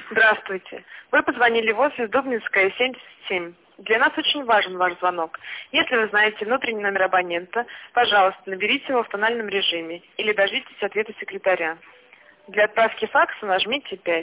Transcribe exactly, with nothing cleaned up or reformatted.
Здравствуйте. Вы позвонили в офис Дубнинская, семьдесят семь. Для нас очень важен ваш звонок. Если вы знаете внутренний номер абонента, пожалуйста, наберите его в тональном режиме или дождитесь ответа секретаря. Для отправки факса нажмите пять.